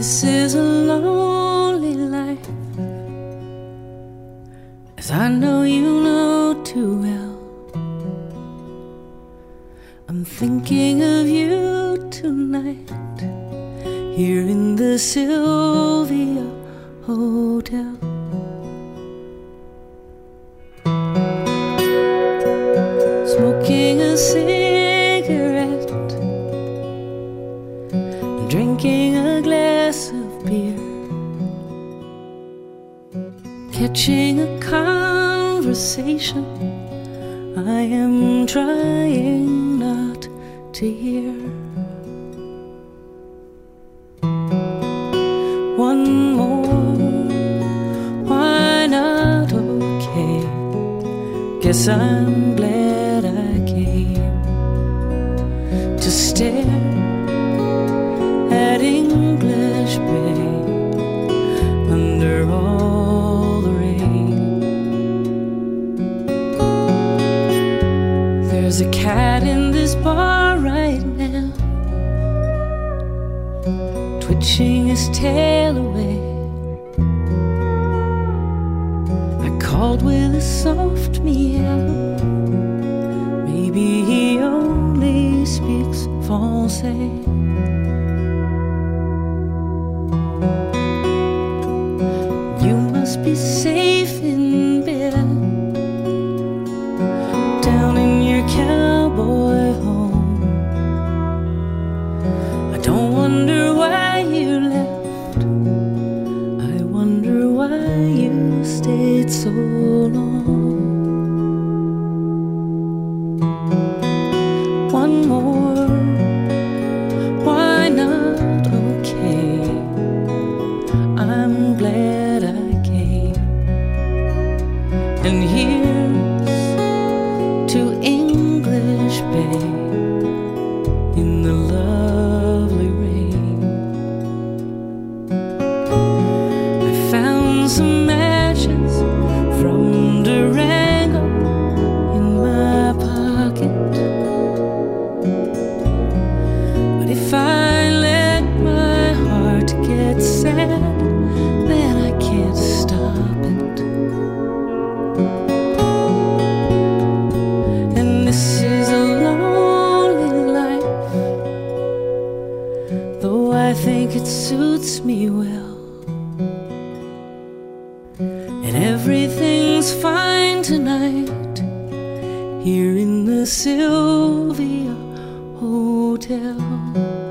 This is a lonely life, as I know you know too well. I'm thinking of you tonight, here in the Sylvia Hotel. Smoking a cigarette, drinking a glass of beer, catching a conversation I am trying not to hear. One more, why not? Okay, guess I'm glad I came to stare at English Bay under all the rain. There's a cat in this bar right now, twitching his tail away. I called with a soft meow. Maybe he only speaks Francais. You must be safe in bed, down in your cowboy home. I don't wonder why you left, I wonder why you stayed so long. One more, why not? Okay, I'm glad I came. And here's to English Bay in the lovely rain. I found some matches from Durango in my pocket, but if I let my heart get sad, then I can't stop it. And this is a lonely life, though I think it suits me well. And everything's fine tonight, here in the Sylvia Hotel.